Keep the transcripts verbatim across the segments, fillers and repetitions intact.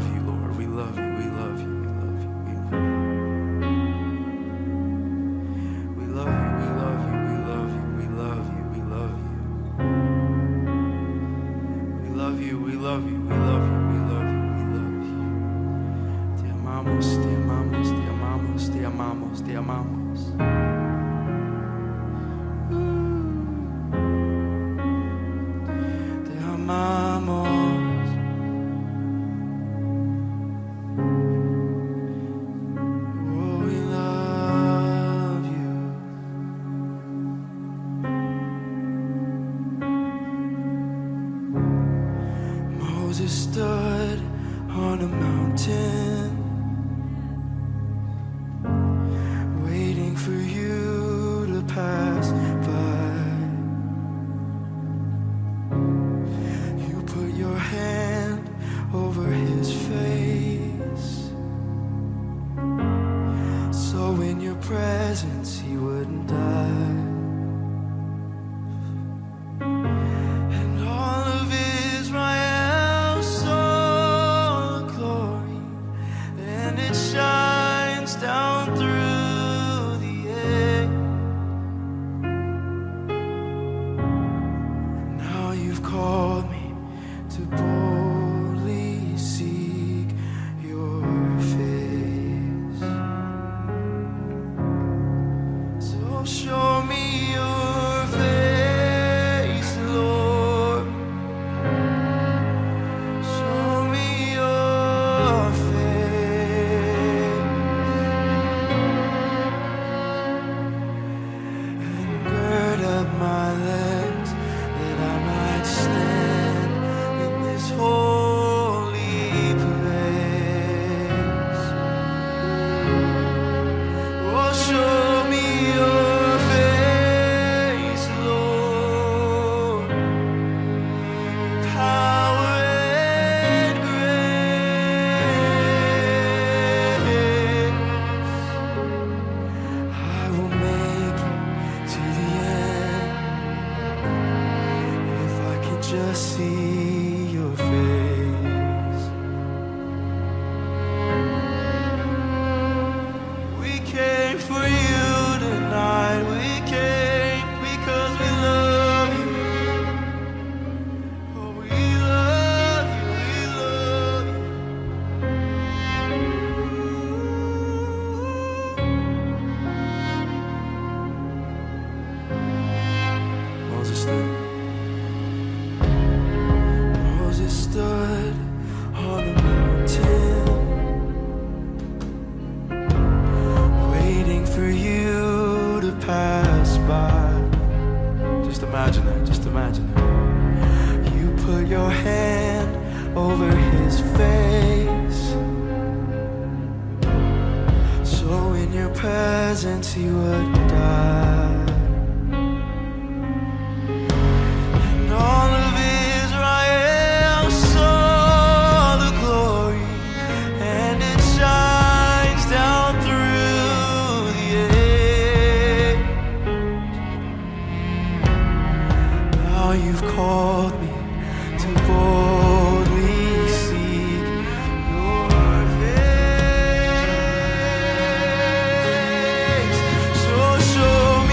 love you, Lord. We love you. We love you. We love you. We love you. We love you. We love you. We love you. We love you. We love you. We love you. We love you. We love you. We love you. Te amamos. Te amamos. Te amamos. Te amamos. Te amamos. Te amamos. Oh, we love you. Moses stood on a mountain, waiting for you to pass by. You put your hand over his face, so in your presence he wouldn't die. And all of Israel saw the glory, and it shines down through the air. Now you've called me to boldly seek your face. So show me your face, Lord. Show me your face. And gird up my legs that I might stand in this holy place. Oh, show me your face, Lord. Power and grace. I will make it to the end if I could just see your face. We came for you tonight. We came because we love you. Oh, we love you. We love you. Moses stood. Moses stood on a mountain, waiting for you to pass by. Just imagine that. Just imagine that. You put your hand over his face, so in your presence he would die. And all of Israel saw the glory, and it shines down through the air. Now you've called me to boldly seek your face. So show me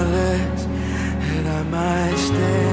legs, that I might stay.